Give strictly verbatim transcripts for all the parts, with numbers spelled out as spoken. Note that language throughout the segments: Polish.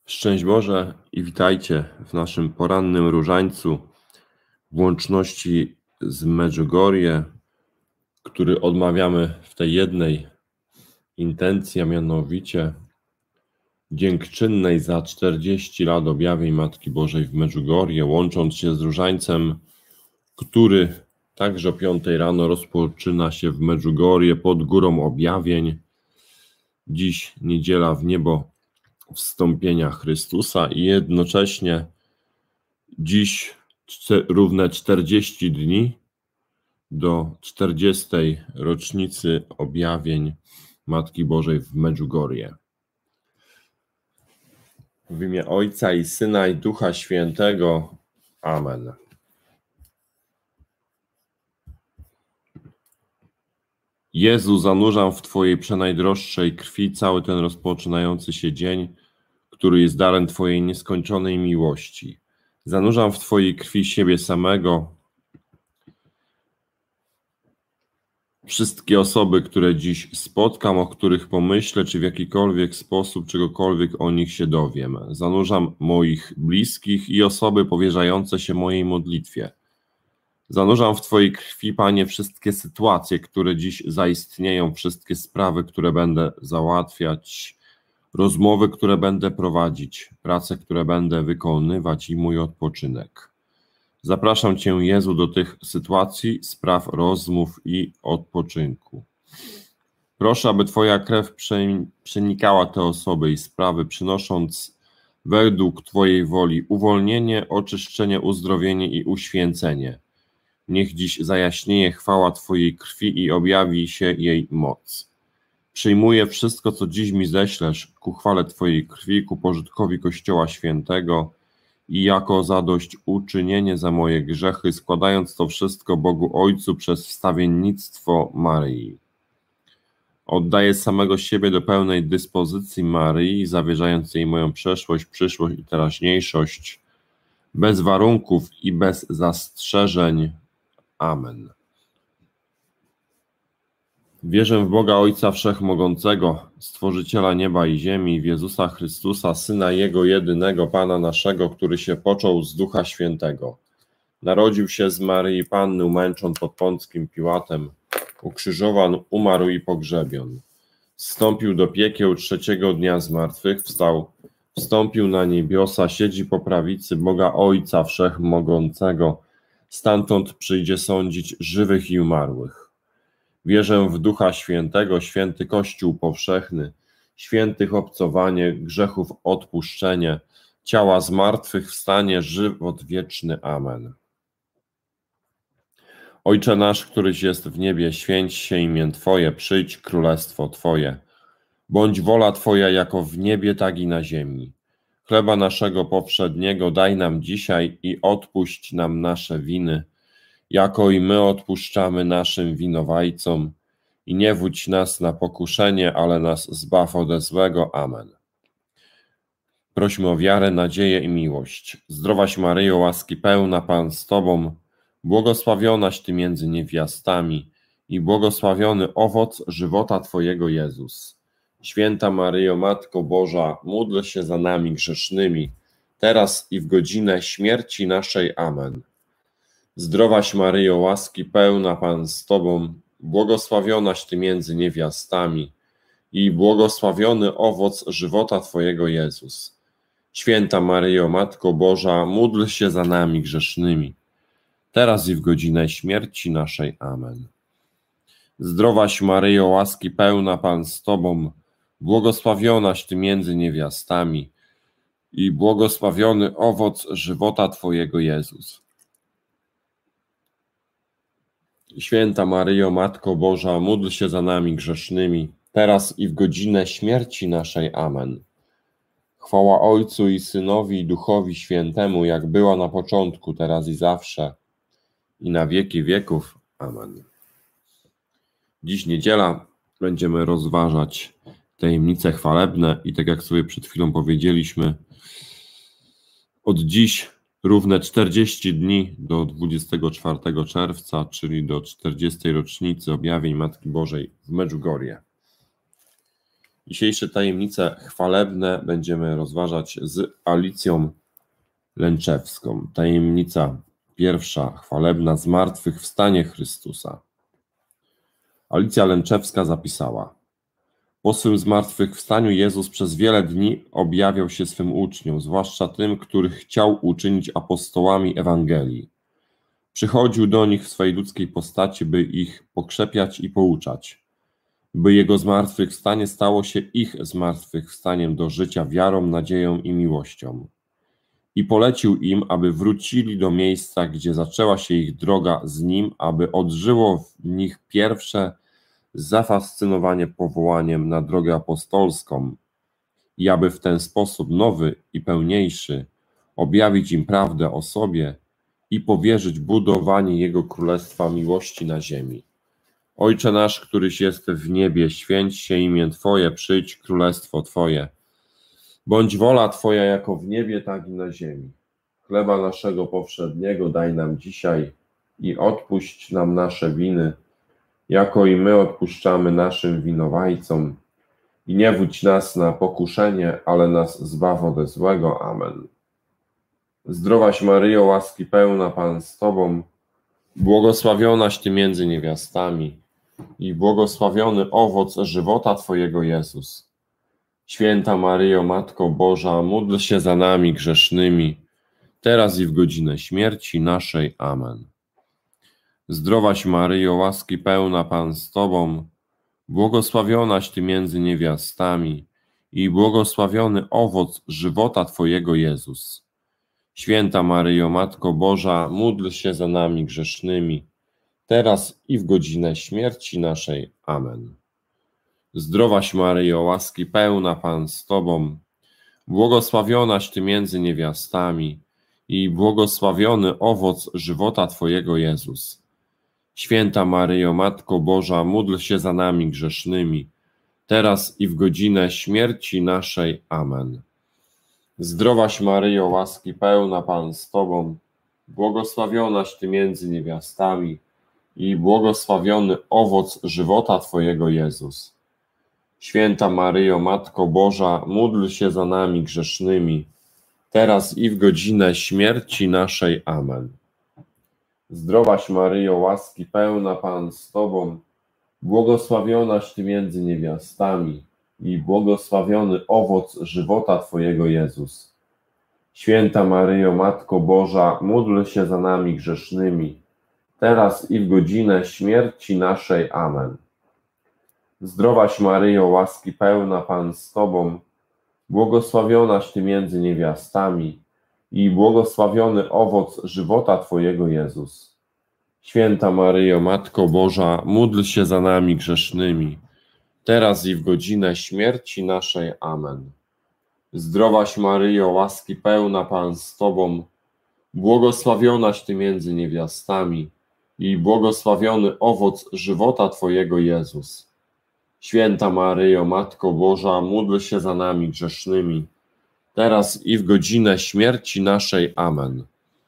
Szczęść Boże i witajcie w naszym porannym różańcu w łączności z Medjugorje, który odmawiamy w tej jednej intencji, a mianowicie dziękczynnej za czterdzieści lat objawień Matki Bożej w Medjugorje, łącząc się z różańcem, który także o piątej rano rozpoczyna się w Medjugorje pod górą objawień. Dziś niedziela w niebo wstąpienia Chrystusa i jednocześnie dziś równe czterdzieści dni do czterdziestej rocznicy objawień Matki Bożej w Medjugorje. W imię Ojca i Syna i Ducha Świętego. Amen. Jezu, zanurzam w Twojej przenajdroższej krwi cały ten rozpoczynający się dzień, który jest darem Twojej nieskończonej miłości. Zanurzam w Twojej krwi siebie samego, wszystkie osoby, które dziś spotkam, o których pomyślę, czy w jakikolwiek sposób, czegokolwiek o nich się dowiem. Zanurzam moich bliskich i osoby powierzające się mojej modlitwie. Zanurzam w Twojej krwi, Panie, wszystkie sytuacje, które dziś zaistnieją, wszystkie sprawy, które będę załatwiać, rozmowy, które będę prowadzić, prace, które będę wykonywać i mój odpoczynek. Zapraszam Cię, Jezu, do tych sytuacji, spraw, rozmów i odpoczynku. Proszę, aby Twoja krew przenikała te osoby i sprawy, przynosząc według Twojej woli uwolnienie, oczyszczenie, uzdrowienie i uświęcenie. Niech dziś zajaśnieje chwała Twojej krwi i objawi się jej moc. Przyjmuję wszystko, co dziś mi ześlesz, ku chwale Twojej krwi, ku pożytkowi Kościoła Świętego i jako zadośćuczynienie za moje grzechy, składając to wszystko Bogu Ojcu przez wstawiennictwo Maryi. Oddaję samego siebie do pełnej dyspozycji Maryi, zawierzając jej moją przeszłość, przyszłość i teraźniejszość, bez warunków i bez zastrzeżeń. Amen. Wierzę w Boga Ojca Wszechmogącego, Stworzyciela nieba i ziemi, w Jezusa Chrystusa, Syna Jego jedynego, Pana naszego, który się począł z Ducha Świętego. Narodził się z Maryi Panny, umęczon pod Pąckim Piłatem, ukrzyżowan, umarł i pogrzebion. Zstąpił do piekieł, trzeciego dnia zmartwychwstał, wstąpił na niebiosa, siedzi po prawicy Boga Ojca Wszechmogącego, stamtąd przyjdzie sądzić żywych i umarłych. Wierzę w Ducha Świętego, święty Kościół powszechny, świętych obcowanie, grzechów odpuszczenie, ciała zmartwychwstanie, żywot wieczny. Amen. Ojcze nasz, któryś jest w niebie, święć się imię Twoje, przyjdź królestwo Twoje. Bądź wola Twoja jako w niebie, tak i na ziemi. Chleba naszego powszedniego daj nam dzisiaj i odpuść nam nasze winy, jako i my odpuszczamy naszym winowajcom. I nie wódź nas na pokuszenie, ale nas zbaw ode złego. Amen. Prośmy o wiarę, nadzieję i miłość. Zdrowaś Maryjo, łaski pełna, Pan z Tobą, błogosławionaś Ty między niewiastami i błogosławiony owoc żywota Twojego, Jezus. Święta Maryjo, Matko Boża, módl się za nami grzesznymi, teraz i w godzinę śmierci naszej. Amen. Zdrowaś Maryjo, łaski pełna, Pan z Tobą, błogosławionaś Ty między niewiastami i błogosławiony owoc żywota Twojego, Jezus. Święta Maryjo, Matko Boża, módl się za nami grzesznymi, teraz i w godzinę śmierci naszej. Amen. Zdrowaś Maryjo, łaski pełna, Pan z Tobą, błogosławionaś Ty między niewiastami i błogosławiony owoc żywota Twojego, Jezus. Święta Maryjo, Matko Boża, módl się za nami grzesznymi, teraz i w godzinę śmierci naszej. Amen. Chwała Ojcu i Synowi i Duchowi Świętemu, jak była na początku, teraz i zawsze, i na wieki wieków. Amen. Dziś niedziela, będziemy rozważać tajemnice chwalebne i tak jak sobie przed chwilą powiedzieliśmy, od dziś równe czterdzieści dni do dwudziestego czwartego czerwca, czyli do czterdziestej rocznicy objawień Matki Bożej w Medjugorje. Dzisiejsze tajemnice chwalebne będziemy rozważać z Alicją Lęczewską. Tajemnica pierwsza, chwalebna, zmartwychwstanie Chrystusa. Alicja Lęczewska zapisała: po swym zmartwychwstaniu Jezus przez wiele dni objawiał się swym uczniom, zwłaszcza tym, których chciał uczynić apostołami Ewangelii. Przychodził do nich w swej ludzkiej postaci, by ich pokrzepiać i pouczać, by Jego zmartwychwstanie stało się ich zmartwychwstaniem do życia wiarą, nadzieją i miłością. I polecił im, aby wrócili do miejsca, gdzie zaczęła się ich droga z Nim, aby odżyło w nich pierwsze zafascynowanie powołaniem na drogę apostolską i aby w ten sposób nowy i pełniejszy objawić im prawdę o sobie i powierzyć budowanie Jego Królestwa miłości na ziemi. Ojcze nasz, któryś jest w niebie, święć się imię Twoje, przyjdź królestwo Twoje. Bądź wola Twoja jako w niebie, tak i na ziemi. Chleba naszego powszedniego daj nam dzisiaj i odpuść nam nasze winy, jako i my odpuszczamy naszym winowajcom. I nie wódź nas na pokuszenie, ale nas zbaw ode złego. Amen. Zdrowaś Maryjo, łaski pełna, Pan z Tobą, błogosławionaś Ty między niewiastami i błogosławiony owoc żywota Twojego, Jezus. Święta Maryjo, Matko Boża, módl się za nami grzesznymi, teraz i w godzinę śmierci naszej. Amen. Zdrowaś Maryjo, łaski pełna, Pan z Tobą, błogosławionaś Ty między niewiastami i błogosławiony owoc żywota Twojego, Jezus. Święta Maryjo, Matko Boża, módl się za nami grzesznymi, teraz i w godzinę śmierci naszej. Amen. Zdrowaś Maryjo, łaski pełna, Pan z Tobą, błogosławionaś Ty między niewiastami i błogosławiony owoc żywota Twojego, Jezus. Święta Maryjo, Matko Boża, módl się za nami grzesznymi, teraz i w godzinę śmierci naszej. Amen. Zdrowaś Maryjo, łaski pełna, Pan z Tobą, błogosławionaś Ty między niewiastami i błogosławiony owoc żywota Twojego, Jezus. Święta Maryjo, Matko Boża, módl się za nami grzesznymi, teraz i w godzinę śmierci naszej. Amen. Zdrowaś Maryjo, łaski pełna, Pan z Tobą, błogosławionaś Ty między niewiastami i błogosławiony owoc żywota Twojego, Jezus. Święta Maryjo, Matko Boża, módl się za nami grzesznymi, teraz i w godzinę śmierci naszej. Amen. Zdrowaś Maryjo, łaski pełna, Pan z Tobą, błogosławionaś Ty między niewiastami i błogosławiony owoc żywota Twojego, Jezus. Święta Maryjo, Matko Boża, módl się za nami grzesznymi, teraz i w godzinę śmierci naszej. Amen. Zdrowaś Maryjo, łaski pełna, Pan z Tobą, błogosławionaś Ty między niewiastami i błogosławiony owoc żywota Twojego, Jezus. Święta Maryjo, Matko Boża, módl się za nami grzesznymi, teraz i w godzinę śmierci naszej. Amen.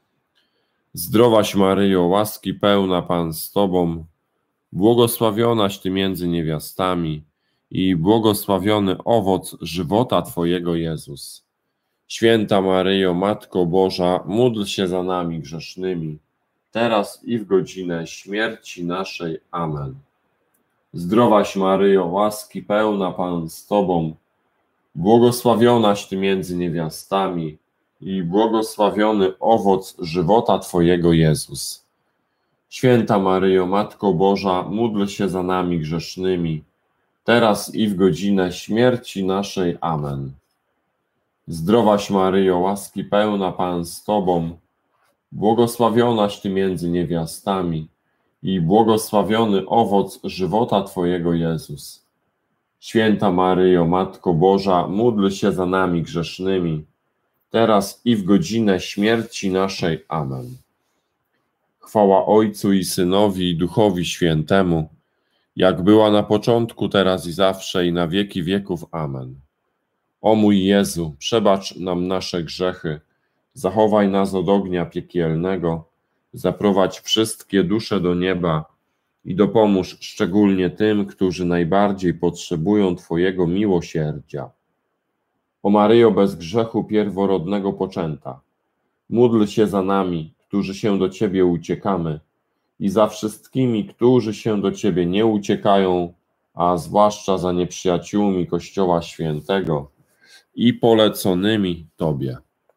Zdrowaś Maryjo, łaski pełna, Pan z Tobą, błogosławionaś Ty między niewiastami i błogosławiony owoc żywota Twojego, Jezus. Święta Maryjo, Matko Boża, módl się za nami grzesznymi, teraz i w godzinę śmierci naszej. Amen. Zdrowaś Maryjo, łaski pełna, Pan z Tobą, błogosławionaś Ty między niewiastami i błogosławiony owoc żywota Twojego, Jezus. Święta Maryjo, Matko Boża, módl się za nami grzesznymi, teraz i w godzinę śmierci naszej. Amen. Zdrowaś Maryjo, łaski pełna, Pan z Tobą, błogosławionaś Ty między niewiastami i błogosławiony owoc żywota Twojego, Jezus. Święta Maryjo, Matko Boża, módl się za nami grzesznymi, teraz i w godzinę śmierci naszej. Amen. Chwała Ojcu i Synowi i Duchowi Świętemu, jak była na początku, teraz i zawsze, i na wieki wieków. Amen. O mój Jezu, przebacz nam nasze grzechy, zachowaj nas od ognia piekielnego, zaprowadź wszystkie dusze do nieba i dopomóż szczególnie tym, którzy najbardziej potrzebują Twojego miłosierdzia. O Maryjo bez grzechu pierworodnego poczęta, módl się za nami, którzy się do Ciebie uciekamy, i za wszystkimi, którzy się do Ciebie nie uciekają, a zwłaszcza za nieprzyjaciółmi Kościoła Świętego i poleconymi Tobie.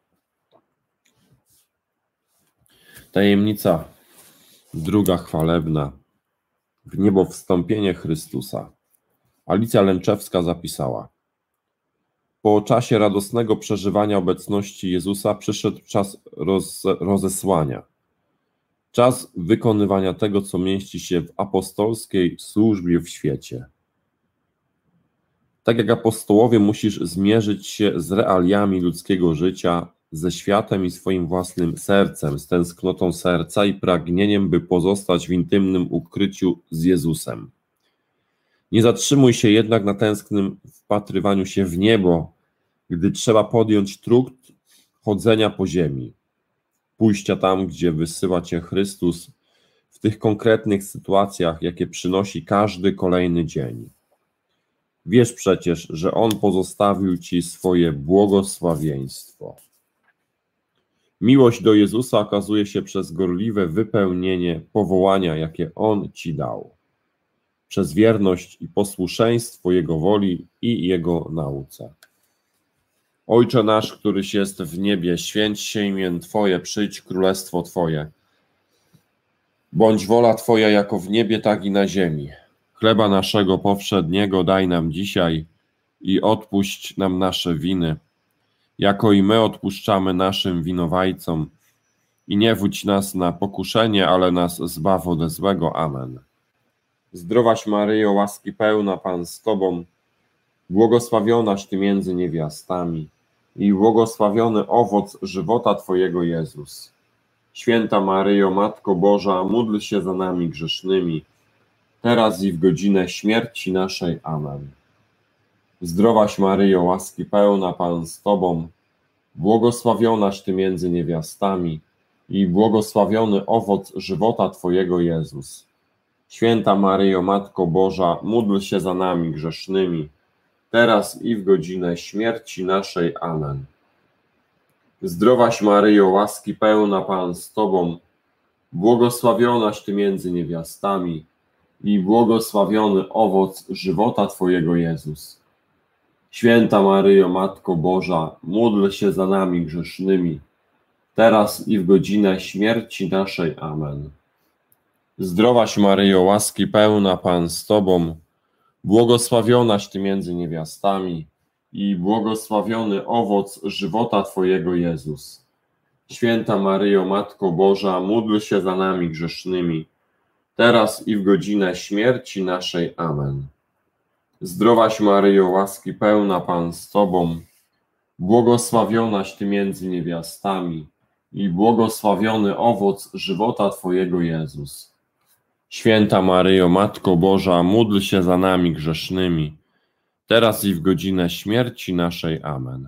Tajemnica druga chwalebna. W niebo wstąpienie Chrystusa. Alicja Lęczewska zapisała: po czasie radosnego przeżywania obecności Jezusa przyszedł czas roz, rozesłania. Czas wykonywania tego, co mieści się w apostolskiej służbie w świecie. Tak jak apostołowie, musisz zmierzyć się z realiami ludzkiego życia, ze światem i swoim własnym sercem, z tęsknotą serca i pragnieniem, by pozostać w intymnym ukryciu z Jezusem. Nie zatrzymuj się jednak na tęsknym wpatrywaniu się w niebo, gdy trzeba podjąć trud chodzenia po ziemi, pójścia tam, gdzie wysyła Cię Chrystus, w tych konkretnych sytuacjach, jakie przynosi każdy kolejny dzień. Wiesz przecież, że On pozostawił Ci swoje błogosławieństwo. Miłość do Jezusa okazuje się przez gorliwe wypełnienie powołania, jakie On Ci dał, przez wierność i posłuszeństwo Jego woli i Jego nauce. Ojcze nasz, któryś jest w niebie, święć się imię Twoje, przyjdź królestwo Twoje. Bądź wola Twoja jako w niebie, tak i na ziemi. Chleba naszego powszedniego daj nam dzisiaj i odpuść nam nasze winy, jako i my odpuszczamy naszym winowajcom. I nie wódź nas na pokuszenie, ale nas zbaw ode złego. Amen. Zdrowaś Maryjo, łaski pełna, Pan z Tobą, błogosławionaś Ty między niewiastami i błogosławiony owoc żywota Twojego, Jezus. Święta Maryjo, Matko Boża, módl się za nami grzesznymi, teraz i w godzinę śmierci naszej. Amen. Zdrowaś Maryjo, łaski pełna, Pan z Tobą, błogosławionaś Ty między niewiastami i błogosławiony owoc żywota Twojego, Jezus. Święta Maryjo, Matko Boża, módl się za nami grzesznymi, teraz i w godzinę śmierci naszej. Amen. Zdrowaś Maryjo, łaski pełna, Pan z Tobą, błogosławionaś Ty między niewiastami i błogosławiony owoc żywota Twojego, Jezus. Święta Maryjo, Matko Boża, módl się za nami grzesznymi, teraz i w godzinę śmierci naszej. Amen. Zdrowaś Maryjo, łaski pełna, Pan z Tobą, błogosławionaś Ty między niewiastami i błogosławiony owoc żywota Twojego, Jezus. Święta Maryjo, Matko Boża, módl się za nami grzesznymi, teraz i w godzinę śmierci naszej. Amen. Zdrowaś Maryjo, łaski pełna, Pan z Tobą, błogosławionaś Ty między niewiastami i błogosławiony owoc żywota Twojego, Jezus. Święta Maryjo, Matko Boża, módl się za nami grzesznymi, teraz i w godzinę śmierci naszej. Amen.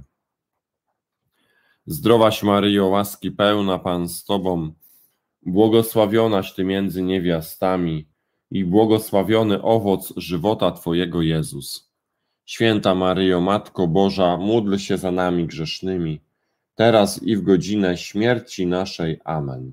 Zdrowaś Maryjo, łaski pełna, Pan z Tobą, błogosławionaś Ty między niewiastami i błogosławiony owoc żywota Twojego, Jezus. Święta Maryjo, Matko Boża, módl się za nami grzesznymi, teraz i w godzinę śmierci naszej. Amen.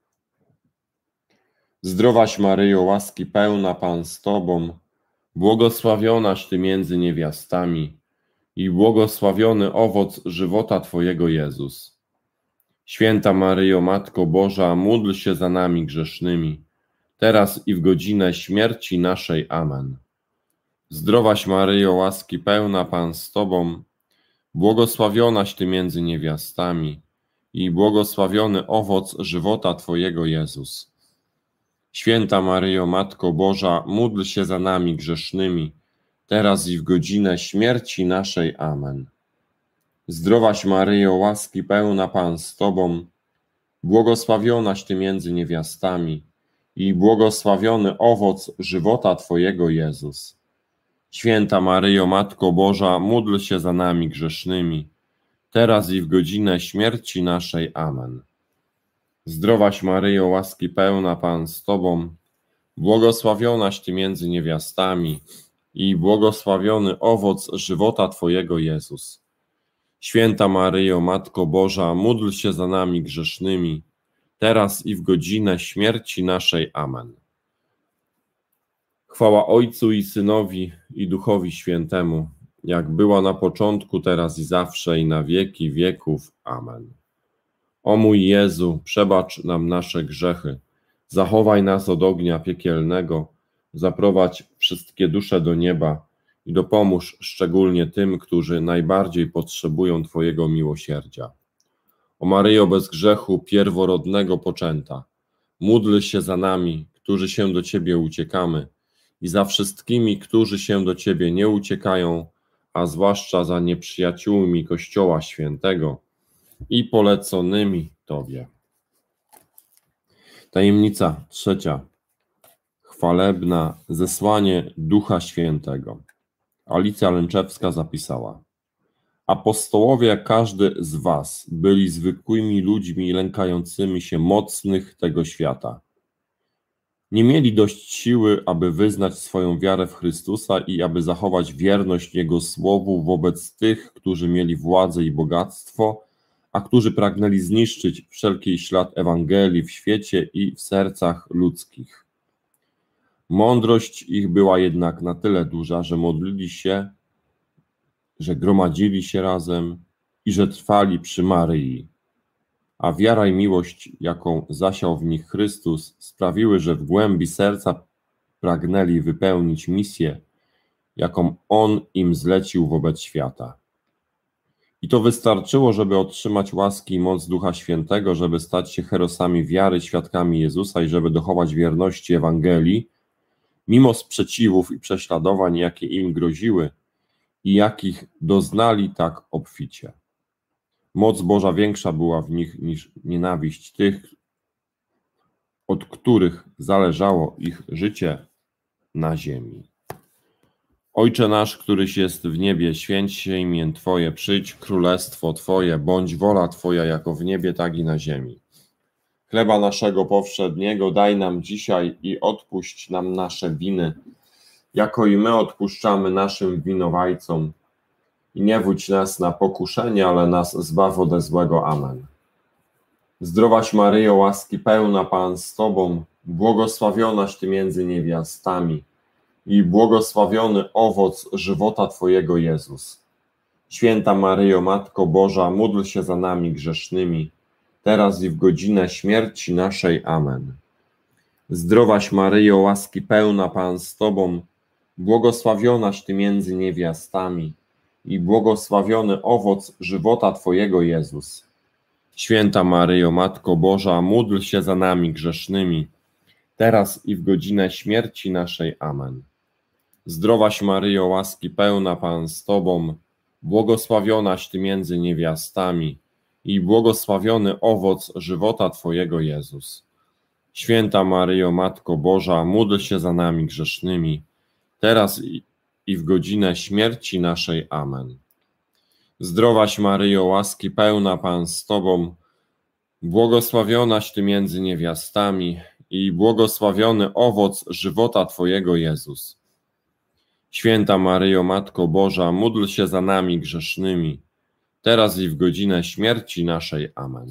Zdrowaś Maryjo, łaski pełna, Pan z Tobą, błogosławionaś Ty między niewiastami i błogosławiony owoc żywota Twojego, Jezus. Święta Maryjo, Matko Boża, módl się za nami grzesznymi, teraz i w godzinę śmierci naszej. Amen. Zdrowaś Maryjo, łaski pełna, Pan z Tobą, błogosławionaś Ty między niewiastami i błogosławiony owoc żywota Twojego, Jezus. Święta Maryjo, Matko Boża, módl się za nami grzesznymi, teraz i w godzinę śmierci naszej. Amen. Zdrowaś Maryjo, łaski pełna, Pan z Tobą, błogosławionaś Ty między niewiastami i błogosławiony owoc żywota Twojego, Jezus. Święta Maryjo, Matko Boża, módl się za nami grzesznymi, teraz i w godzinę śmierci naszej. Amen. Zdrowaś Maryjo, łaski pełna, Pan z Tobą, Błogosławionaś Ty między niewiastami i błogosławiony owoc żywota Twojego, Jezus. Święta Maryjo, Matko Boża, módl się za nami grzesznymi, teraz i w godzinę śmierci naszej. Amen. Chwała Ojcu i Synowi, i Duchowi Świętemu, jak była na początku, teraz i zawsze, i na wieki wieków. Amen. O mój Jezu, przebacz nam nasze grzechy, zachowaj nas od ognia piekielnego, zaprowadź wszystkie dusze do nieba i dopomóż szczególnie tym, którzy najbardziej potrzebują Twojego miłosierdzia. O Maryjo bez grzechu pierworodnego poczęta, módl się za nami, którzy się do Ciebie uciekamy, i za wszystkimi, którzy się do Ciebie nie uciekają, a zwłaszcza za nieprzyjaciółmi Kościoła Świętego i poleconymi Tobie. Tajemnica trzecia. Chwalebna, zesłanie Ducha Świętego. Alicja Lęczewska zapisała: apostołowie, jak każdy z was, byli zwykłymi ludźmi lękającymi się mocnych tego świata. Nie mieli dość siły, aby wyznać swoją wiarę w Chrystusa i aby zachować wierność Jego słowu wobec tych, którzy mieli władzę i bogactwo, a którzy pragnęli zniszczyć wszelki ślad Ewangelii w świecie i w sercach ludzkich. Mądrość ich była jednak na tyle duża, że modlili się, że gromadzili się razem i że trwali przy Maryi. A wiara i miłość, jaką zasiał w nich Chrystus, sprawiły, że w głębi serca pragnęli wypełnić misję, jaką On im zlecił wobec świata. I to wystarczyło, żeby otrzymać łaski i moc Ducha Świętego, żeby stać się herosami wiary, świadkami Jezusa i żeby dochować wierności Ewangelii, mimo sprzeciwów i prześladowań, jakie im groziły i jakich doznali tak obficie. Moc Boża większa była w nich niż nienawiść tych, od których zależało ich życie na ziemi. Ojcze nasz, któryś jest w niebie, święć się imię Twoje, przyjdź królestwo Twoje, bądź wola Twoja jako w niebie, tak i na ziemi. Chleba naszego powszedniego daj nam dzisiaj i odpuść nam nasze winy, jako i my odpuszczamy naszym winowajcom. I nie wódź nas na pokuszenie, ale nas zbaw ode złego. Amen. Zdrowaś Maryjo, łaski pełna, Pan z Tobą, błogosławionaś Ty między niewiastami i błogosławiony owoc żywota Twojego, Jezus. Święta Maryjo, Matko Boża, módl się za nami grzesznymi, teraz i w godzinę śmierci naszej. Amen. Zdrowaś Maryjo, łaski pełna, Pan z Tobą, błogosławionaś Ty między niewiastami i błogosławiony owoc żywota Twojego, Jezus. Święta Maryjo, Matko Boża, módl się za nami grzesznymi, teraz i w godzinę śmierci naszej. Amen. Zdrowaś Maryjo, łaski pełna, Pan z Tobą, błogosławionaś Ty między niewiastami i błogosławiony owoc żywota Twojego, Jezus. Święta Maryjo, Matko Boża, módl się za nami grzesznymi, teraz i, i w godzinę śmierci naszej. Amen. Zdrowaś Maryjo, łaski pełna, Pan z Tobą, błogosławionaś Ty między niewiastami i błogosławiony owoc żywota Twojego, Jezus. Święta Maryjo, Matko Boża, módl się za nami grzesznymi, teraz i w godzinę śmierci naszej. Amen.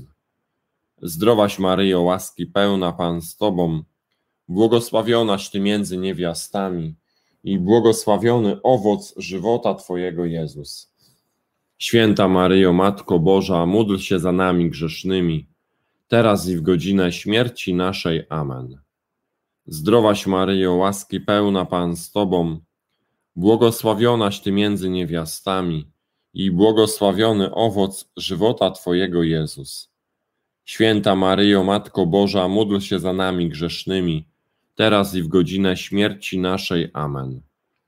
Zdrowaś Maryjo, łaski pełna, Pan z Tobą, błogosławionaś Ty między niewiastami i błogosławiony owoc żywota Twojego, Jezus. Święta Maryjo, Matko Boża, módl się za nami grzesznymi, teraz i w godzinę śmierci naszej. Amen. Zdrowaś Maryjo, łaski pełna, Pan z Tobą, błogosławionaś Ty między niewiastami i błogosławiony owoc żywota Twojego, Jezus. Święta Maryjo, Matko Boża, módl się za nami grzesznymi, teraz i w godzinę śmierci naszej. Amen.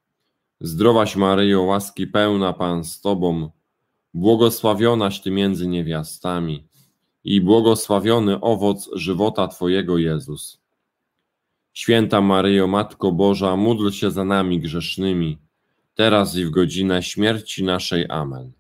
Zdrowaś Maryjo, łaski pełna, Pan z Tobą, błogosławionaś Ty między niewiastami i błogosławiony owoc żywota Twojego, Jezus. Święta Maryjo, Matko Boża, módl się za nami grzesznymi, teraz i w godzinę śmierci naszej. Amen.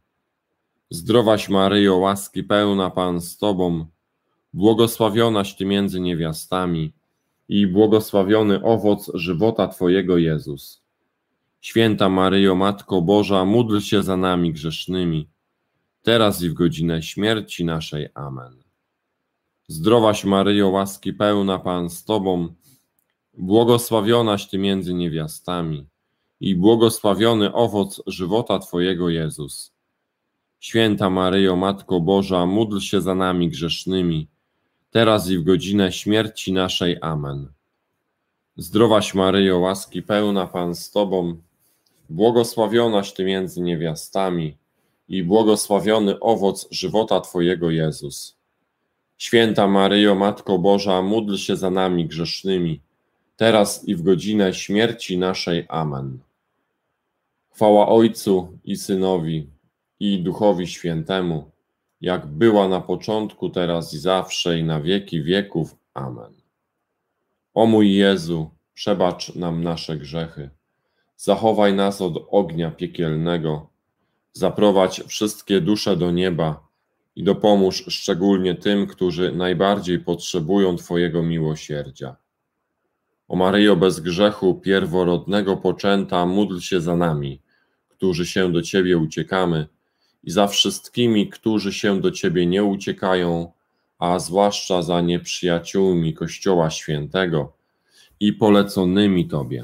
Zdrowaś Maryjo, łaski pełna, Pan z Tobą, błogosławionaś Ty między niewiastami i błogosławiony owoc żywota Twojego, Jezus. Święta Maryjo, Matko Boża, módl się za nami grzesznymi, teraz i w godzinę śmierci naszej. Amen. Zdrowaś Maryjo, łaski pełna, Pan z Tobą, błogosławionaś Ty między niewiastami i błogosławiony owoc żywota Twojego, Jezus. Święta Maryjo, Matko Boża, módl się za nami grzesznymi, teraz i w godzinę śmierci naszej. Amen. Zdrowaś Maryjo, łaski pełna, Pan z Tobą, błogosławionaś Ty między niewiastami i błogosławiony owoc żywota Twojego, Jezus. Święta Maryjo, Matko Boża, módl się za nami grzesznymi, teraz i w godzinę śmierci naszej. Amen. Chwała Ojcu i Synowi, i Duchowi Świętemu, jak była na początku, teraz i zawsze, i na wieki wieków. Amen. O mój Jezu, przebacz nam nasze grzechy, zachowaj nas od ognia piekielnego, zaprowadź wszystkie dusze do nieba i dopomóż szczególnie tym, którzy najbardziej potrzebują Twojego miłosierdzia. O Maryjo bez grzechu, pierworodnego poczęta, módl się za nami, którzy się do Ciebie uciekamy, i za wszystkimi, którzy się do Ciebie nie uciekają, a zwłaszcza za nieprzyjaciółmi Kościoła Świętego i poleconymi Tobie.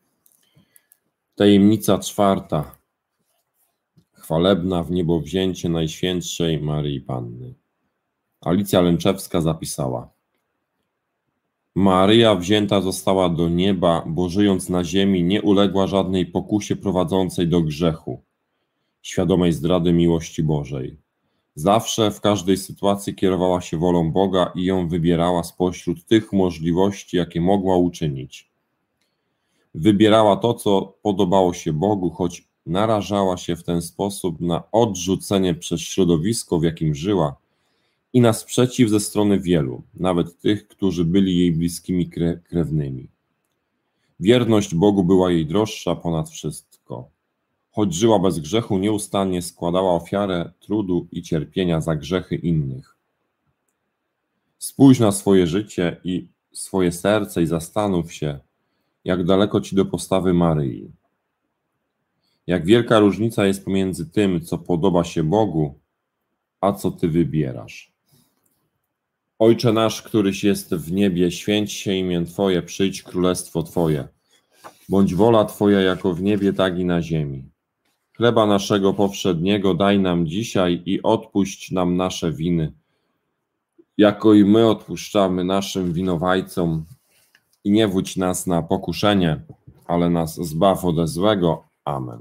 Tajemnica czwarta. Chwalebna w niebo wzięcie Najświętszej Maryi Panny. Alicja Lęczewska zapisała: Maryja wzięta została do nieba, bo żyjąc na ziemi nie uległa żadnej pokusie prowadzącej do grzechu, świadomej zdrady miłości Bożej. Zawsze, w każdej sytuacji kierowała się wolą Boga i ją wybierała spośród tych możliwości, jakie mogła uczynić. Wybierała to, co podobało się Bogu, choć narażała się w ten sposób na odrzucenie przez środowisko, w jakim żyła, i na sprzeciw ze strony wielu, nawet tych, którzy byli jej bliskimi kre- krewnymi. Wierność Bogu była jej droższa ponad wszystko. Choć żyła bez grzechu, nieustannie składała ofiarę trudu i cierpienia za grzechy innych. Spójrz na swoje życie i swoje serce i zastanów się, jak daleko ci do postawy Maryi. Jak wielka różnica jest pomiędzy tym, co podoba się Bogu, a co ty wybierasz. Ojcze nasz, któryś jest w niebie, święć się imię Twoje, przyjdź królestwo Twoje. Bądź wola Twoja jako w niebie, tak i na ziemi. Chleba naszego powszedniego daj nam dzisiaj i odpuść nam nasze winy, jako i my odpuszczamy naszym winowajcom. I nie wódź nas na pokuszenie, ale nas zbaw ode złego. Amen.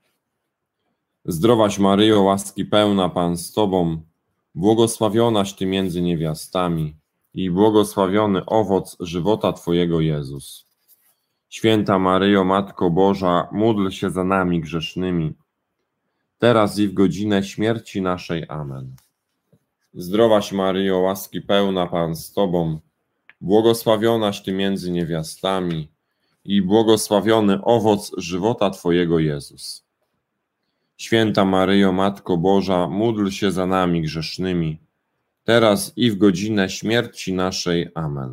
Zdrowaś Maryjo, łaski pełna, Pan z Tobą, błogosławionaś Ty między niewiastami i błogosławiony owoc żywota Twojego, Jezus. Święta Maryjo, Matko Boża, módl się za nami grzesznymi, teraz i w godzinę śmierci naszej. Amen. Zdrowaś Maryjo, łaski pełna, Pan z Tobą, błogosławionaś Ty między niewiastami i błogosławiony owoc żywota Twojego, Jezus. Święta Maryjo, Matko Boża, módl się za nami grzesznymi, teraz i w godzinę śmierci naszej. Amen.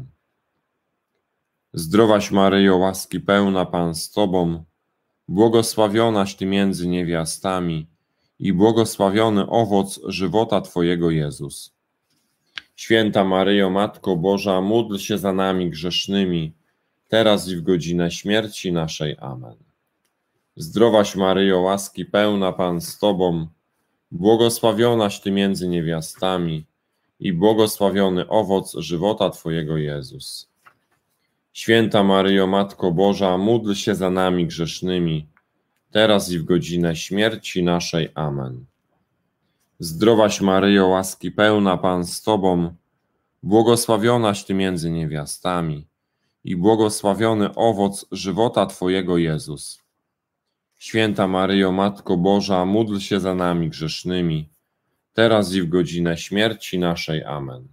Zdrowaś Maryjo, łaski pełna, Pan z Tobą, błogosławionaś Ty między niewiastami i błogosławiony owoc żywota Twojego, Jezus. Święta Maryjo, Matko Boża, módl się za nami grzesznymi, teraz i w godzinę śmierci naszej. Amen. Zdrowaś Maryjo, łaski pełna, Pan z Tobą, błogosławionaś Ty między niewiastami i błogosławiony owoc żywota Twojego, Jezus. Święta Maryjo, Matko Boża, módl się za nami grzesznymi, teraz i w godzinę śmierci naszej. Amen. Zdrowaś Maryjo, łaski pełna, Pan z Tobą, błogosławionaś Ty między niewiastami i błogosławiony owoc żywota Twojego, Jezus. Święta Maryjo, Matko Boża, módl się za nami grzesznymi, teraz i w godzinę śmierci naszej. Amen.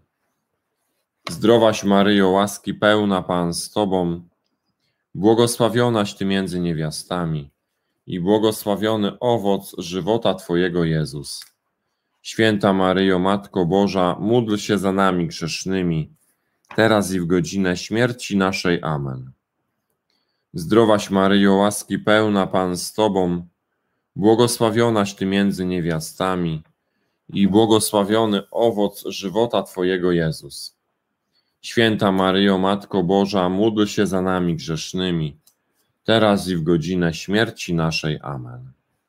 Zdrowaś Maryjo, łaski pełna, Pan z Tobą, błogosławionaś Ty między niewiastami i błogosławiony owoc żywota Twojego, Jezus. Święta Maryjo, Matko Boża, módl się za nami grzesznymi, teraz i w godzinę śmierci naszej. Amen. Zdrowaś Maryjo, łaski pełna, Pan z Tobą, błogosławionaś Ty między niewiastami i błogosławiony owoc żywota Twojego, Jezus. Święta Maryjo, Matko Boża, módl się za nami grzesznymi, teraz i w godzinę śmierci naszej. Amen.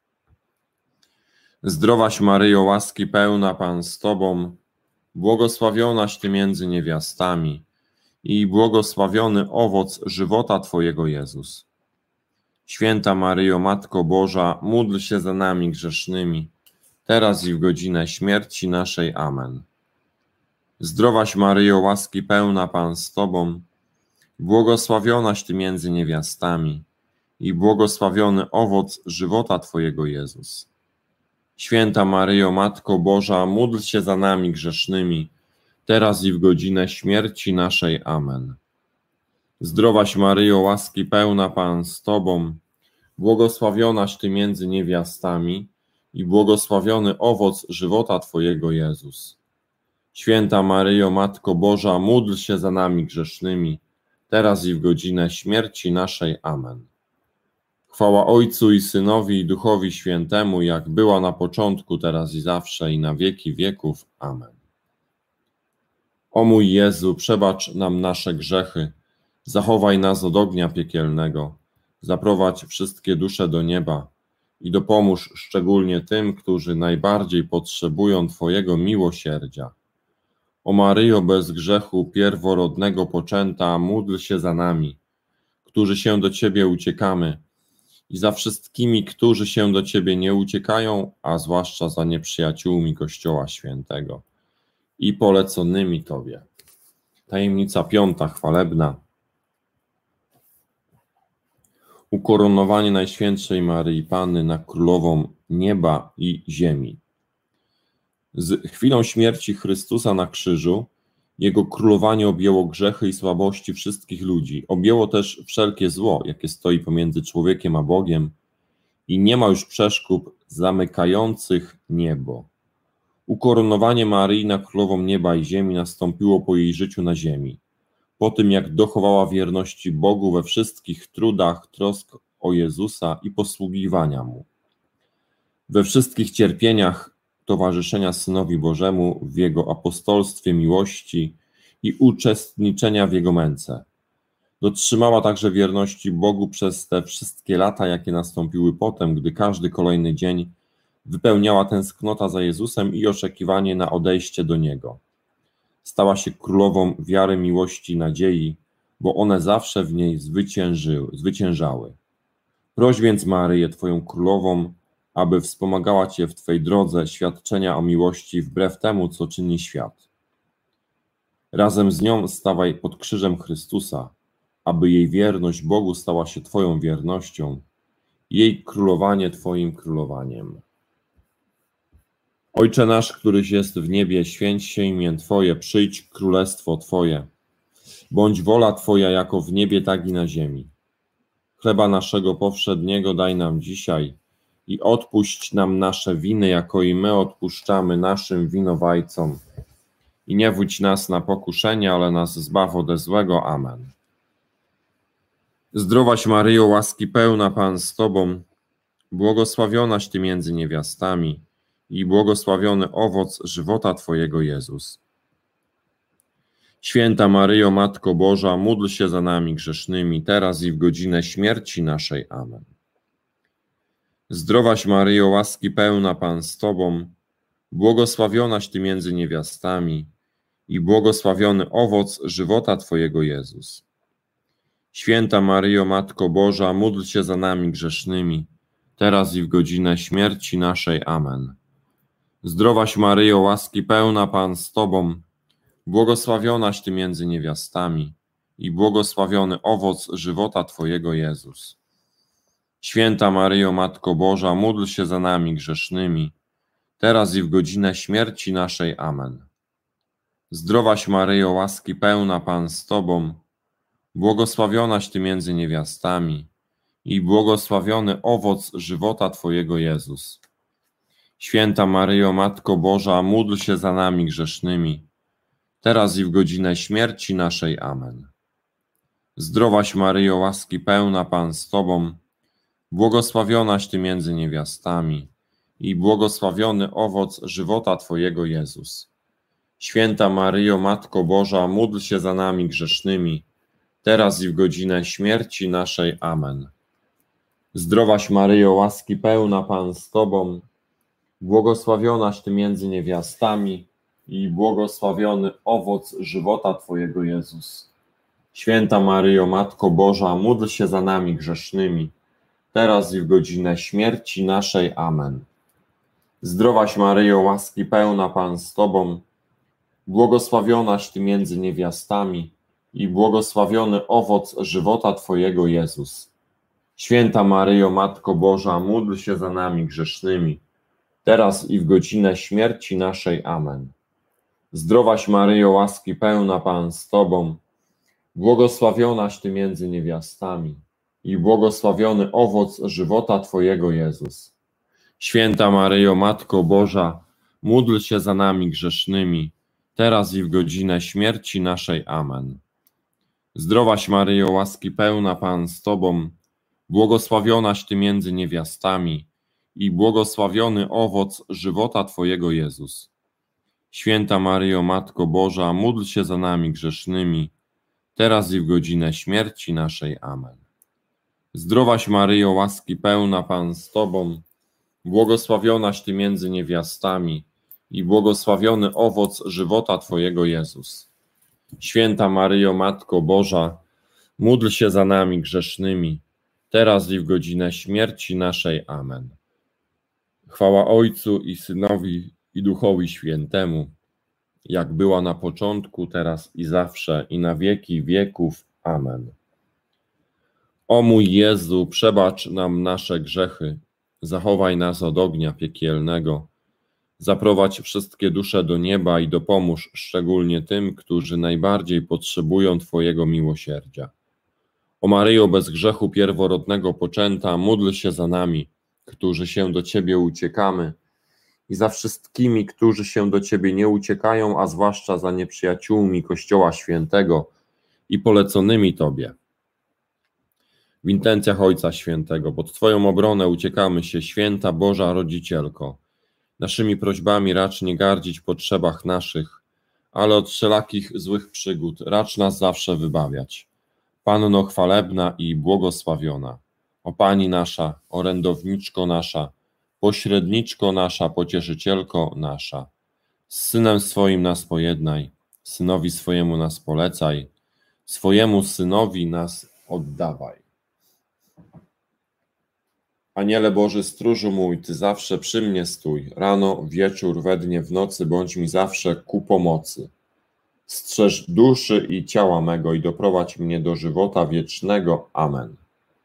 Zdrowaś Maryjo, łaski pełna, Pan z Tobą, błogosławionaś Ty między niewiastami i błogosławiony owoc żywota Twojego, Jezus. Święta Maryjo, Matko Boża, módl się za nami grzesznymi, teraz i w godzinę śmierci naszej. Amen. Zdrowaś Maryjo, łaski pełna, Pan z Tobą, błogosławionaś Ty między niewiastami i błogosławiony owoc żywota Twojego, Jezus. Święta Maryjo, Matko Boża, módl się za nami grzesznymi, teraz i w godzinę śmierci naszej. Amen. Zdrowaś Maryjo, łaski pełna, Pan z Tobą, błogosławionaś Ty między niewiastami i błogosławiony owoc żywota Twojego, Jezus. Święta Maryjo, Matko Boża, módl się za nami grzesznymi, teraz i w godzinę śmierci naszej. Amen. Chwała Ojcu i Synowi i Duchowi Świętemu, jak była na początku, teraz i zawsze, i na wieki wieków. Amen. O mój Jezu, przebacz nam nasze grzechy, zachowaj nas od ognia piekielnego, zaprowadź wszystkie dusze do nieba i dopomóż szczególnie tym, którzy najbardziej potrzebują Twojego miłosierdzia. O Maryjo, bez grzechu pierworodnego poczęta, módl się za nami, którzy się do Ciebie uciekamy, i za wszystkimi, którzy się do Ciebie nie uciekają, a zwłaszcza za nieprzyjaciółmi Kościoła Świętego i poleconymi Tobie. Tajemnica piąta, chwalebna. Ukoronowanie Najświętszej Maryi Panny na Królową nieba i ziemi. Z chwilą śmierci Chrystusa na krzyżu Jego królowanie objęło grzechy i słabości wszystkich ludzi. Objęło też wszelkie zło, jakie stoi pomiędzy człowiekiem a Bogiem, i nie ma już przeszkód zamykających niebo. Ukoronowanie Maryi na Królową nieba i ziemi nastąpiło po jej życiu na ziemi, po tym jak dochowała wierności Bogu we wszystkich trudach, trosk o Jezusa i posługiwania Mu. We wszystkich cierpieniach towarzyszenia Synowi Bożemu w Jego apostolstwie miłości i uczestniczenia w Jego męce. Dotrzymała także wierności Bogu przez te wszystkie lata, jakie nastąpiły potem, gdy każdy kolejny dzień wypełniała tęsknota za Jezusem i oczekiwanie na odejście do Niego. Stała się królową wiary, miłości i nadziei, bo one zawsze w niej zwyciężyły, zwyciężały. Proś więc Maryję, Twoją królową, aby wspomagała Cię w Twej drodze świadczenia o miłości wbrew temu, co czyni świat. Razem z nią stawaj pod krzyżem Chrystusa, aby jej wierność Bogu stała się Twoją wiernością, jej królowanie Twoim królowaniem. Ojcze nasz, któryś jest w niebie, święć się imię Twoje, przyjdź królestwo Twoje. Bądź wola Twoja jako w niebie, tak i na ziemi. Chleba naszego powszedniego daj nam dzisiaj i odpuść nam nasze winy, jako i my odpuszczamy naszym winowajcom. I nie wódź nas na pokuszenie, ale nas zbaw ode złego. Amen. Zdrowaś Maryjo, łaski pełna, Pan z Tobą, błogosławionaś Ty między niewiastami i błogosławiony owoc żywota Twojego, Jezus. Święta Maryjo, Matko Boża, módl się za nami grzesznymi, teraz i w godzinę śmierci naszej. Amen. Zdrowaś Maryjo, łaski pełna, Pan z Tobą, błogosławionaś Ty między niewiastami i błogosławiony owoc żywota Twojego, Jezus. Święta Maryjo, Matko Boża, módl się za nami grzesznymi, teraz i w godzinę śmierci naszej. Amen. Zdrowaś Maryjo, łaski pełna, Pan z Tobą, błogosławionaś Ty między niewiastami i błogosławiony owoc żywota Twojego, Jezus. Święta Maryjo, Matko Boża, módl się za nami grzesznymi, teraz i w godzinę śmierci naszej. Amen. Zdrowaś Maryjo, łaski pełna, Pan z Tobą, błogosławionaś Ty między niewiastami i błogosławiony owoc żywota Twojego, Jezus. Święta Maryjo, Matko Boża, módl się za nami grzesznymi, teraz i w godzinę śmierci naszej. Amen. Zdrowaś Maryjo, łaski pełna, Pan z Tobą, błogosławionaś Ty między niewiastami i błogosławiony owoc żywota Twojego, Jezus. Święta Maryjo, Matko Boża, módl się za nami grzesznymi, teraz i w godzinę śmierci naszej. Amen. Zdrowaś Maryjo, łaski pełna, Pan z Tobą, błogosławionaś Ty między niewiastami i błogosławiony owoc żywota Twojego, Jezus. Święta Maryjo, Matko Boża, módl się za nami grzesznymi, teraz i w godzinę śmierci naszej. Amen. Zdrowaś Maryjo, łaski pełna, Pan z Tobą, błogosławionaś Ty między niewiastami i błogosławiony owoc żywota Twojego, Jezus. Święta Maryjo, Matko Boża, módl się za nami grzesznymi, teraz i w godzinę śmierci naszej. Amen. Zdrowaś Maryjo, łaski pełna, Pan z Tobą, błogosławionaś Ty między niewiastami i błogosławiony owoc żywota Twojego, Jezus. Święta Maryjo, Matko Boża, módl się za nami grzesznymi, teraz i w godzinę śmierci naszej. Amen. Zdrowaś Maryjo, łaski pełna, Pan z Tobą, błogosławionaś Ty między niewiastami i błogosławiony owoc żywota Twojego, Jezus. Święta Maryjo, Matko Boża, módl się za nami grzesznymi, teraz i w godzinę śmierci naszej. Amen. Zdrowaś Maryjo, łaski pełna, Pan z Tobą, błogosławionaś Ty między niewiastami i błogosławiony owoc żywota Twojego, Jezus. Święta Maryjo, Matko Boża, módl się za nami grzesznymi, teraz i w godzinę śmierci naszej. Amen. Chwała Ojcu i Synowi i Duchowi Świętemu, jak była na początku, teraz i zawsze, i na wieki wieków. Amen. O mój Jezu, przebacz nam nasze grzechy, zachowaj nas od ognia piekielnego, zaprowadź wszystkie dusze do nieba i dopomóż szczególnie tym, którzy najbardziej potrzebują Twojego miłosierdzia. O Maryjo, bez grzechu pierworodnego poczęta, módl się za nami, którzy się do Ciebie uciekamy, i za wszystkimi, którzy się do Ciebie nie uciekają, a zwłaszcza za nieprzyjaciółmi Kościoła Świętego i poleconymi Tobie. W intencjach Ojca Świętego, pod Twoją obronę uciekamy się, Święta Boża Rodzicielko. Naszymi prośbami racz nie gardzić w potrzebach naszych, ale od wszelakich złych przygód racz nas zawsze wybawiać. Panno chwalebna i błogosławiona, o Pani nasza, orędowniczko nasza, pośredniczko nasza, pocieszycielko nasza, z Synem swoim nas pojednaj, Synowi swojemu nas polecaj, swojemu Synowi nas oddawaj. Aniele Boży, stróżu mój, Ty zawsze przy mnie stój, rano, wieczór, we dnie, w nocy, bądź mi zawsze ku pomocy. Strzeż duszy i ciała mego i doprowadź mnie do żywota wiecznego. Amen.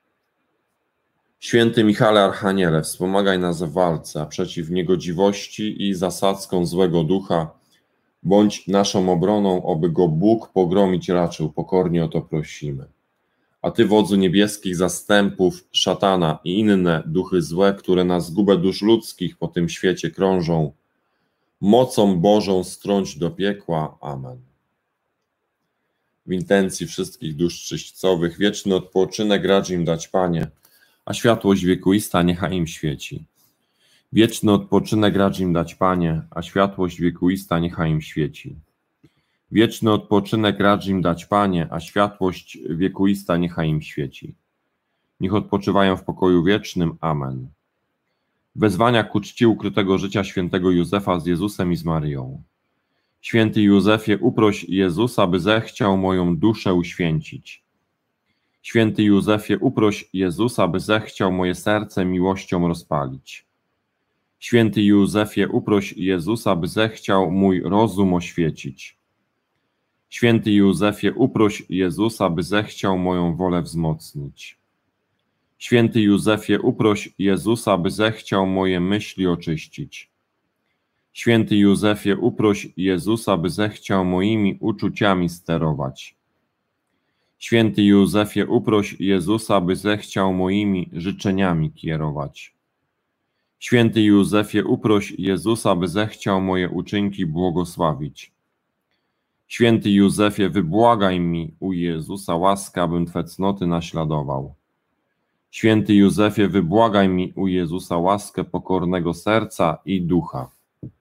Święty Michale Archaniele, wspomagaj nas w walce, a przeciw niegodziwości i zasadzkom złego ducha, bądź naszą obroną, oby go Bóg pogromić raczył, pokornie o to prosimy. A Ty, wodzu niebieskich zastępów, szatana i inne duchy złe, które na zgubę dusz ludzkich po tym świecie krążą, mocą Bożą strąć do piekła. Amen. W intencji wszystkich dusz czyśćcowych wieczny odpoczynek racz im dać, Panie, a światłość wiekuista niechaj im świeci. Wieczny odpoczynek racz im dać, Panie, a światłość wiekuista niechaj im świeci. Wieczny odpoczynek racz im dać, Panie, a światłość wiekuista niechaj im świeci. Niech odpoczywają w pokoju wiecznym. Amen. Wezwania ku czci ukrytego życia świętego Józefa z Jezusem i z Maryją. Święty Józefie, uproś Jezusa, by zechciał moją duszę uświęcić. Święty Józefie, uproś Jezusa, by zechciał moje serce miłością rozpalić. Święty Józefie, uproś Jezusa, by zechciał mój rozum oświecić. Święty Józefie, uproś Jezusa, by zechciał moją wolę wzmocnić. Święty Józefie, uproś Jezusa, by zechciał moje myśli oczyścić. Święty Józefie, uproś Jezusa, by zechciał moimi uczuciami sterować. Święty Józefie, uproś Jezusa, by zechciał moimi życzeniami kierować. Święty Józefie, uproś Jezusa, by zechciał moje uczynki błogosławić. Święty Józefie, wybłagaj mi u Jezusa łaskę, abym Twe cnoty naśladował. Święty Józefie, wybłagaj mi u Jezusa łaskę pokornego serca i ducha.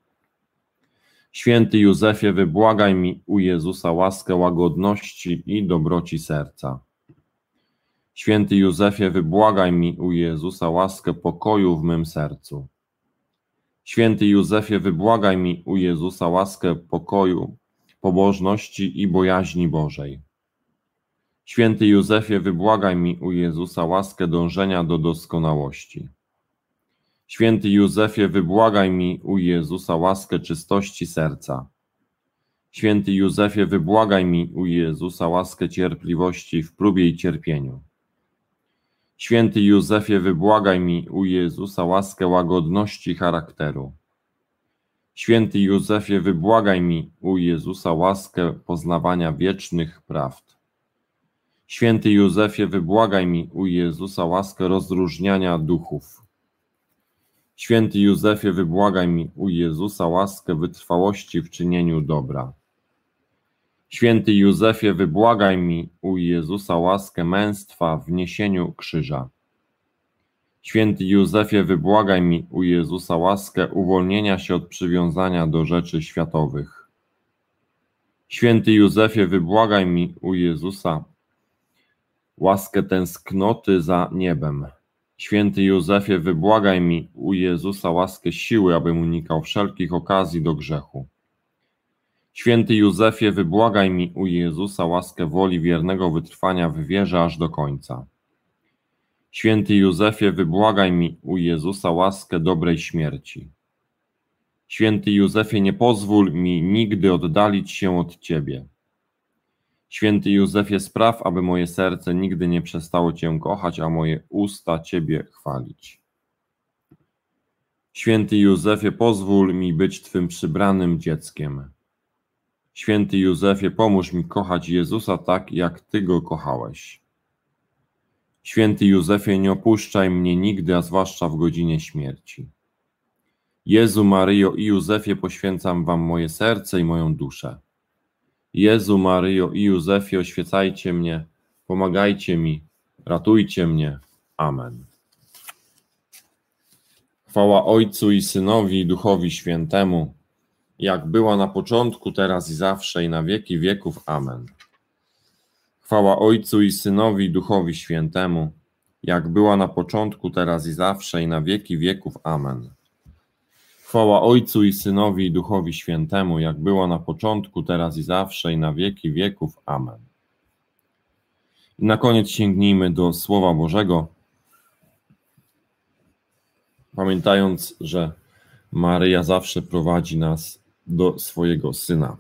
Święty Józefie, wybłagaj mi u Jezusa łaskę łagodności i dobroci serca. Święty Józefie, wybłagaj mi u Jezusa łaskę pokoju w mym sercu. Święty Józefie, wybłagaj mi u Jezusa łaskę pokoju, pobożności i bojaźni Bożej. Święty Józefie, wybłagaj mi u Jezusa łaskę dążenia do doskonałości. Święty Józefie, wybłagaj mi u Jezusa łaskę czystości serca. Święty Józefie, wybłagaj mi u Jezusa łaskę cierpliwości w próbie i cierpieniu. Święty Józefie, wybłagaj mi u Jezusa łaskę łagodności charakteru. Święty Józefie, wybłagaj mi u Jezusa łaskę poznawania wiecznych prawd. Święty Józefie, wybłagaj mi u Jezusa łaskę rozróżniania duchów. Święty Józefie, wybłagaj mi u Jezusa łaskę wytrwałości w czynieniu dobra. Święty Józefie, wybłagaj mi u Jezusa łaskę męstwa w niesieniu krzyża. Święty Józefie, wybłagaj mi u Jezusa łaskę uwolnienia się od przywiązania do rzeczy światowych. Święty Józefie, wybłagaj mi u Jezusa łaskę tęsknoty za niebem. Święty Józefie, wybłagaj mi u Jezusa łaskę siły, abym unikał wszelkich okazji do grzechu. Święty Józefie, wybłagaj mi u Jezusa łaskę woli wiernego wytrwania w wierze aż do końca. Święty Józefie, wybłagaj mi u Jezusa łaskę dobrej śmierci. Święty Józefie, nie pozwól mi nigdy oddalić się od Ciebie. Święty Józefie, spraw, aby moje serce nigdy nie przestało Cię kochać, a moje usta Ciebie chwalić. Święty Józefie, pozwól mi być Twym przybranym dzieckiem. Święty Józefie, pomóż mi kochać Jezusa tak, jak Ty Go kochałeś. Święty Józefie, nie opuszczaj mnie nigdy, a zwłaszcza w godzinie śmierci. Jezu, Maryjo i Józefie, poświęcam Wam moje serce i moją duszę. Jezu, Maryjo i Józefie, oświecajcie mnie, pomagajcie mi, ratujcie mnie. Amen. Chwała Ojcu i Synowi i Duchowi Świętemu, jak była na początku, teraz i zawsze, i na wieki wieków. Amen. Chwała Ojcu i Synowi i Duchowi Świętemu, jak była na początku, teraz i zawsze, i na wieki wieków. Amen. Chwała Ojcu i Synowi i Duchowi Świętemu, jak była na początku, teraz i zawsze, i na wieki wieków. Amen. I na koniec sięgnijmy do Słowa Bożego, pamiętając, że Maryja zawsze prowadzi nas do swojego Syna.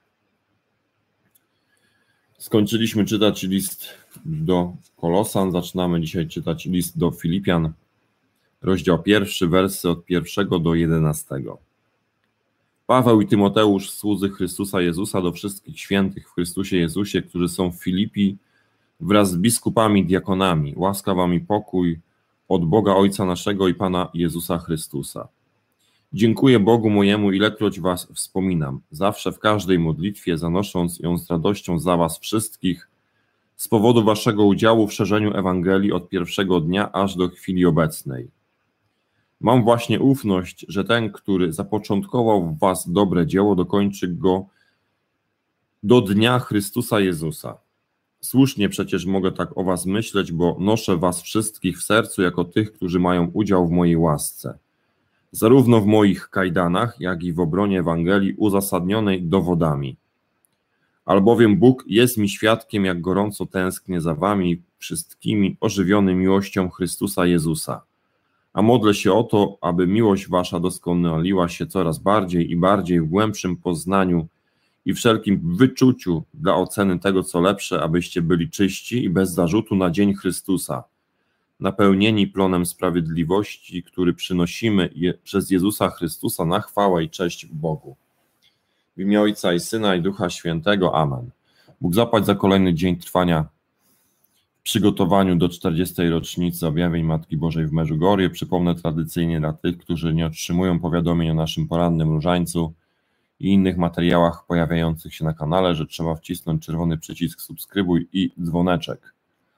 Skończyliśmy czytać list do Kolosan, zaczynamy dzisiaj czytać list do Filipian, rozdział pierwszy, wersy od pierwszego do jedenastego. Paweł i Tymoteusz, słudzy Chrystusa Jezusa, do wszystkich świętych w Chrystusie Jezusie, którzy są w Filipi, wraz z biskupami, diakonami, łaska wam i pokój od Boga Ojca naszego i Pana Jezusa Chrystusa. Dziękuję Bogu mojemu, ilekroć was wspominam, zawsze w każdej modlitwie, zanosząc ją z radością za was wszystkich, z powodu waszego udziału w szerzeniu Ewangelii od pierwszego dnia aż do chwili obecnej. Mam właśnie ufność, że ten, który zapoczątkował w was dobre dzieło, dokończy go do dnia Chrystusa Jezusa. Słusznie przecież mogę tak o was myśleć, bo noszę was wszystkich w sercu jako tych, którzy mają udział w mojej łasce. Zarówno w moich kajdanach, jak i w obronie Ewangelii uzasadnionej dowodami. Albowiem Bóg jest mi świadkiem, jak gorąco tęsknię za wami wszystkimi, ożywiony miłością Chrystusa Jezusa. A modlę się o to, aby miłość wasza doskonaliła się coraz bardziej i bardziej w głębszym poznaniu i wszelkim wyczuciu dla oceny tego, co lepsze, abyście byli czyści i bez zarzutu na dzień Chrystusa, napełnieni plonem sprawiedliwości, który przynosimy je, przez Jezusa Chrystusa na chwałę i cześć Bogu. W imię Ojca i Syna i Ducha Świętego. Amen. Bóg zapłać za kolejny dzień trwania w przygotowaniu do czterdziestej rocznicy objawień Matki Bożej w Medjugorje. Przypomnę tradycyjnie dla tych, którzy nie otrzymują powiadomień o naszym porannym różańcu. i innych materiałach pojawiających się na kanale, że trzeba wcisnąć czerwony przycisk subskrybuj i dzwoneczek.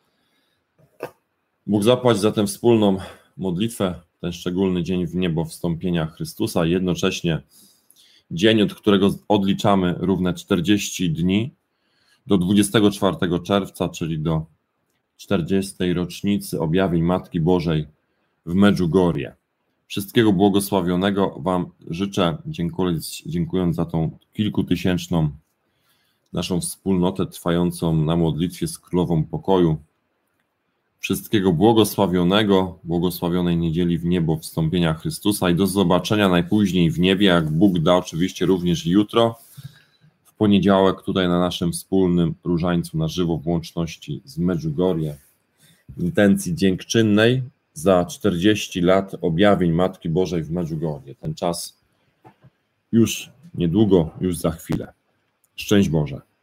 Bóg zapłać za tę wspólną modlitwę, ten szczególny dzień w niebo wstąpienia Chrystusa, jednocześnie dzień, od którego odliczamy równe czterdzieści dni do dwudziestego czwartego czerwca, czyli do czterdziestej rocznicy objawień Matki Bożej w Medjugorje. Wszystkiego błogosławionego Wam życzę, dziękując, dziękując za tą kilkutysięczną naszą wspólnotę trwającą na modlitwie z Królową Pokoju. Wszystkiego błogosławionego, błogosławionej niedzieli w niebo wstąpienia Chrystusa i do zobaczenia najpóźniej w niebie, jak Bóg da, oczywiście również jutro, w poniedziałek tutaj na naszym wspólnym różańcu na żywo w łączności z Medjugorje. W intencji dziękczynnej za czterdzieści lat objawień Matki Bożej w Medjugorje. Ten czas już niedługo, już za chwilę. Szczęść Boże.